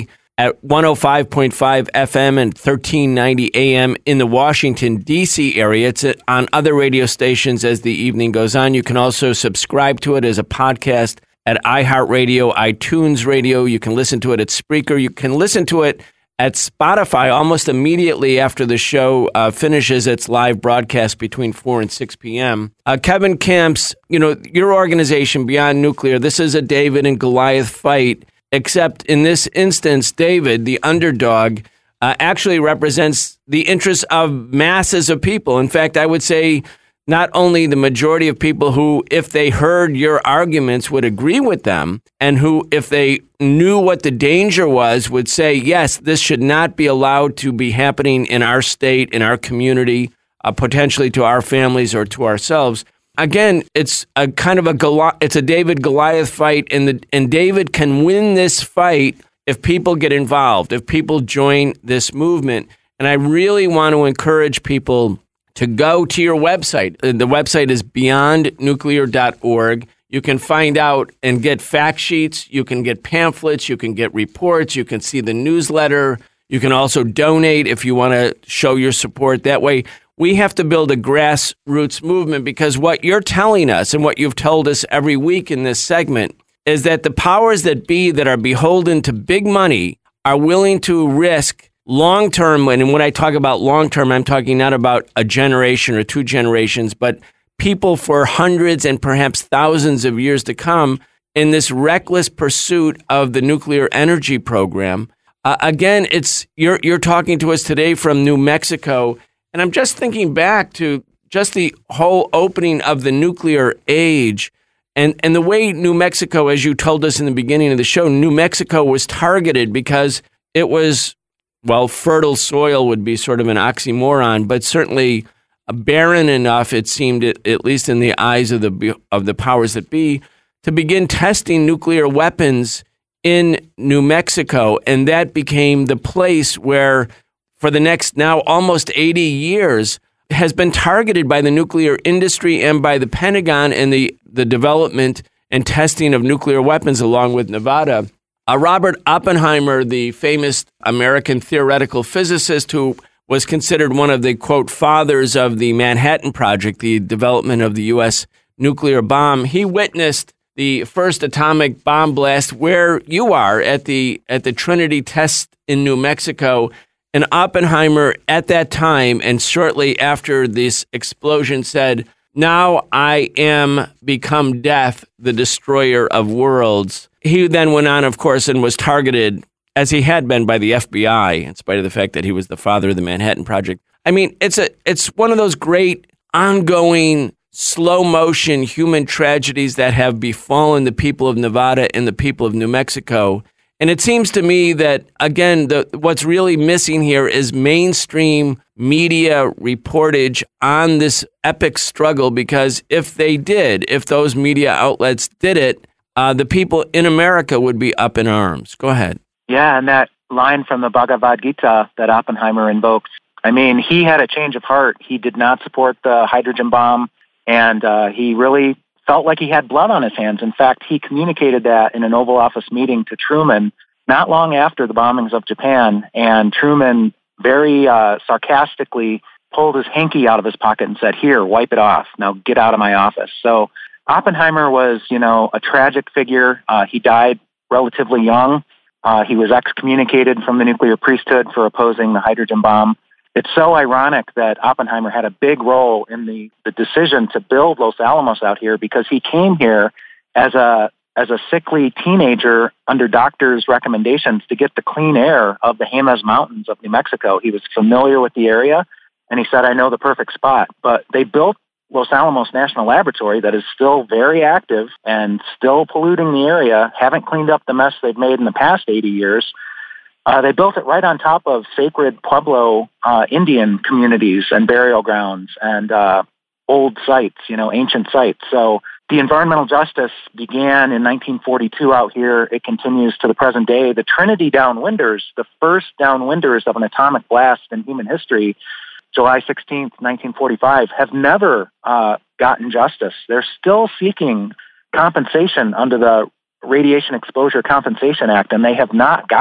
at one oh five point five F M and thirteen ninety A M in the Washington, D C area. It's on other radio stations as the evening goes on. You can also subscribe to it as a podcast at iHeartRadio, iTunes Radio. You can listen to it at Spreaker. You can listen to it at Spotify almost immediately after the show uh, finishes its live broadcast between four and six p.m. Uh, Kevin Kamps, you know, your organization, Beyond Nuclear, this is a David and Goliath fight. Except in this instance, David, the underdog, uh, actually represents the interests of masses of people. In fact, I would say not only the majority of people who, if they heard your arguments, would agree with them, and who, if they knew what the danger was, would say, yes, this should not be allowed to be happening in our state, in our community, uh, potentially to our families or to ourselves. Again, it's a kind of a Goli- it's a David Goliath fight, and the and David can win this fight if people get involved, if people join this movement. And I really want to encourage people to go to your website. The website is beyond nuclear dot org. You can find out and get fact sheets. You can get pamphlets. You can get reports. You can see the newsletter. You can also donate if you want to show your support that way. We have to build a grassroots movement, because what you're telling us and what you've told us every week in this segment is that the powers that be that are beholden to big money are willing to risk long-term. And when I talk about long-term, I'm talking not about a generation or two generations, but people for hundreds and perhaps thousands of years to come in this reckless pursuit of the nuclear energy program. Uh, again, it's you're you're talking to us today from New Mexico. And I'm just thinking back to just the whole opening of the nuclear age and, and the way New Mexico, as you told us in the beginning of the show, New Mexico was targeted because it was, well, fertile soil would be sort of an oxymoron, but certainly barren enough, it seemed, at least in the eyes of the of the powers that be, to begin testing nuclear weapons in New Mexico. And that became the place where, for the next now almost eighty years, has been targeted by the nuclear industry and by the Pentagon and the, the development and testing of nuclear weapons along with Nevada. Uh, Robert Oppenheimer, the famous American theoretical physicist who was considered one of the, quote, fathers of the Manhattan Project, the development of the U S nuclear bomb, he witnessed the first atomic bomb blast where you are at the at the Trinity test in New Mexico. And Oppenheimer at that time and shortly after this explosion said, "Now I am become death, the destroyer of worlds." He then went on, of course, and was targeted, as he had been, by the F B I, in spite of the fact that he was the father of the Manhattan Project. I mean, it's a it's one of those great ongoing slow motion human tragedies that have befallen the people of Nevada and the people of New Mexico. And it seems to me that, again, the, what's really missing here is mainstream media reportage on this epic struggle, because if they did, if those media outlets did it, uh, the people in America would be up in arms. Go ahead. Yeah, and that line from the Bhagavad Gita that Oppenheimer invokes, I mean, he had a change of heart. He did not support the hydrogen bomb, and uh, he really felt like he had blood on his hands. In fact, he communicated that in an Oval Office meeting to Truman not long after the bombings of Japan, and Truman very uh, sarcastically pulled his hanky out of his pocket and said, "Here, wipe it off. Now get out of my office." So Oppenheimer was, you know, a tragic figure. Uh, he died relatively young. Uh, he was excommunicated from the nuclear priesthood for opposing the hydrogen bomb. It's so ironic that Oppenheimer had a big role in the, the decision to build Los Alamos out here, because he came here as a as a sickly teenager under doctors' recommendations to get the clean air of the Jemez Mountains of New Mexico. He was familiar with the area, and he said, "I know the perfect spot." But they built Los Alamos National Laboratory that is still very active and still polluting the area, haven't cleaned up the mess they've made in the past eighty years. Uh, they built it right on top of sacred Pueblo uh, Indian communities and burial grounds and uh, old sites, you know, ancient sites. So the environmental justice began in nineteen forty-two out here. It continues to the present day. The Trinity downwinders, the first downwinders of an atomic blast in human history, July sixteenth, nineteen forty-five, have never uh, gotten justice. They're still seeking compensation under the Radiation Exposure Compensation Act, and they have not gotten it.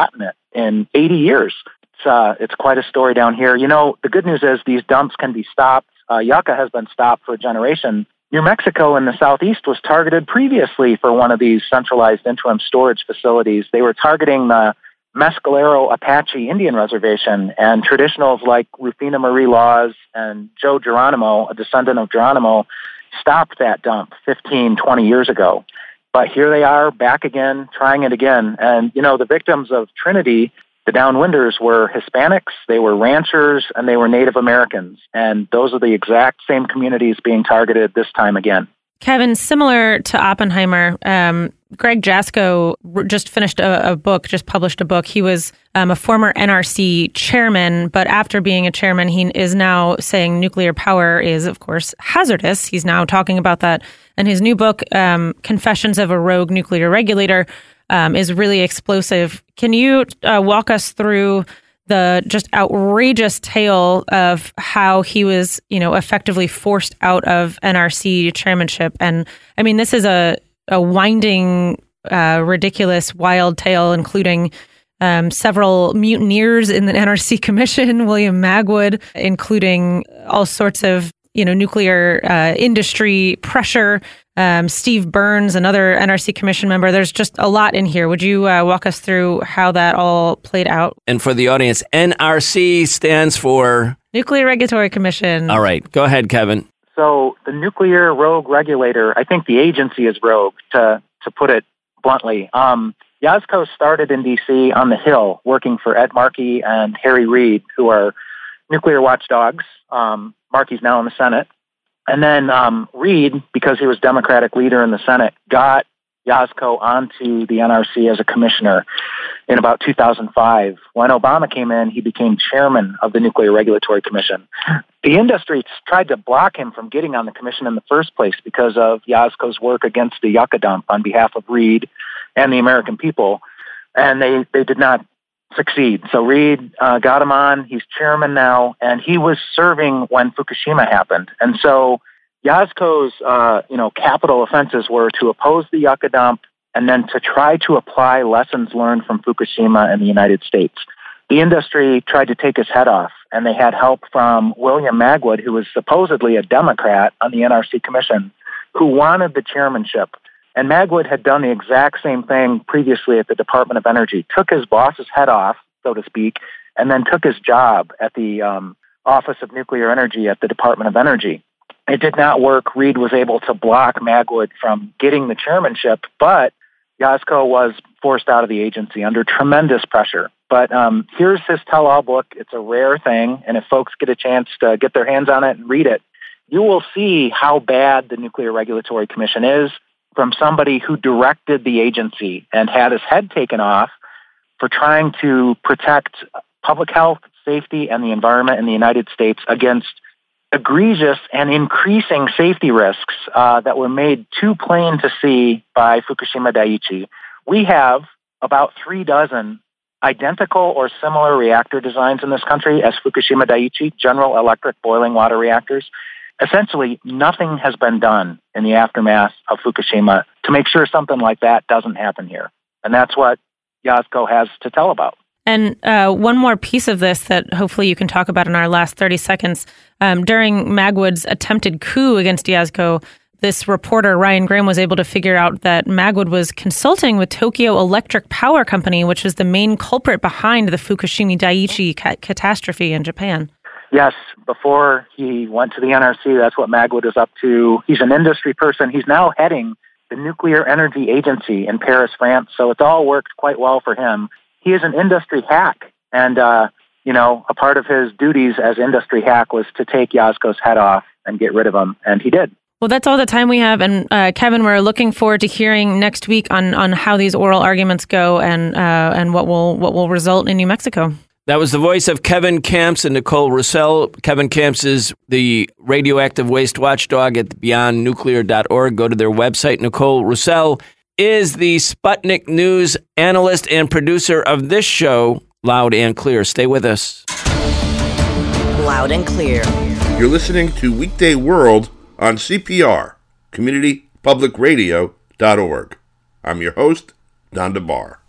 in eighty years. It's, uh, it's quite a story down here. You know, the good news is these dumps can be stopped. Uh, Yucca has been stopped for a generation. New Mexico in the southeast was targeted previously for one of these centralized interim storage facilities. They were targeting the Mescalero Apache Indian Reservation, and traditionals like Rufina Marie Laws and Joe Geronimo, a descendant of Geronimo, stopped that dump fifteen, twenty years ago. But here they are back again, trying it again. And, you know, the victims of Trinity, the downwinders, were Hispanics, they were ranchers, and they were Native Americans. And those are the exact same communities being targeted this time again. Kevin, similar to Oppenheimer, um, Greg Jasko just finished a, a book, just published a book. He was um, a former N R C chairman, but after being a chairman, he is now saying nuclear power is, of course, hazardous. He's now talking about that. And his new book, um, Confessions of a Rogue Nuclear Regulator, um, is really explosive. Can you uh, walk us through the just outrageous tale of how he was, you know, effectively forced out of N R C chairmanship? And I mean, this is a, a winding, uh, ridiculous, wild tale, including um, several mutineers in the N R C Commission, William Magwood, including all sorts of, you know, nuclear uh, industry pressure. Um, Steve Burns, another N R C Commission member. There's just a lot in here. Would you uh, walk us through how that all played out? And for the audience, N R C stands for? Nuclear Regulatory Commission. All right. Go ahead, Kevin. So the Nuclear Rogue Regulator, I think the agency is rogue, to, to put it bluntly. Um, Jasko started in D C on the Hill, working for Ed Markey and Harry Reid, who are nuclear watchdogs. Um, Markey's now in the Senate. And then um, Reid, because he was Democratic leader in the Senate, got Jasko onto the N R C as a commissioner in about two thousand five. When Obama came in, he became chairman of the Nuclear Regulatory Commission. The industry tried to block him from getting on the commission in the first place because of Jasko's work against the Yucca dump on behalf of Reid and the American people, and they, they did not succeed. So Reid uh, got him on. He's chairman now, and he was serving when Fukushima happened. And so Jasko's, uh, you know, capital offenses were to oppose the Yucca dump and then to try to apply lessons learned from Fukushima in the United States. The industry tried to take his head off, and they had help from William Magwood, who was supposedly a Democrat on the N R C Commission, who wanted the chairmanship. And Magwood had done the exact same thing previously at the Department of Energy, took his boss's head off, so to speak, and then took his job at the um, Office of Nuclear Energy at the Department of Energy. It did not work. Reid was able to block Magwood from getting the chairmanship, but Jasko was forced out of the agency under tremendous pressure. But um, here's his tell-all book. It's a rare thing, and if folks get a chance to get their hands on it and read it, you will see how bad the Nuclear Regulatory Commission is, from somebody who directed the agency and had his head taken off for trying to protect public health, safety, and the environment in the United States against egregious and increasing safety risks uh, that were made too plain to see by Fukushima Daiichi. We have about three dozen identical or similar reactor designs in this country as Fukushima Daiichi, General Electric boiling water reactors. Essentially, nothing has been done in the aftermath of Fukushima to make sure something like that doesn't happen here. And that's what Jasko has to tell about. And uh, one more piece of this that hopefully you can talk about in our last thirty seconds. Um, during Magwood's attempted coup against Jasko, this reporter, Ryan Graham, was able to figure out that Magwood was consulting with Tokyo Electric Power Company, which was the main culprit behind the Fukushima Daiichi ca- catastrophe in Japan. Yes, before he went to the N R C, that's what Magwood is up to. He's an industry person. He's now heading the Nuclear Energy Agency in Paris, France, so it's all worked quite well for him. He is an industry hack, and, uh, you know, a part of his duties as industry hack was to take Jasko's head off and get rid of him, and he did. Well, that's all the time we have, and uh, Kevin, we're looking forward to hearing next week on, on how these oral arguments go and uh, and what will what will result in New Mexico. That was the voice of Kevin Kamps and Nicole Roussel. Kevin Kamps is the radioactive waste watchdog at beyond nuclear dot org. Go to their website. Nicole Roussel is the Sputnik News analyst and producer of this show, Loud and Clear. Stay with us. Loud and Clear. You're listening to Weekday World on C P R, community public radio dot org. I'm your host, Don DeBar.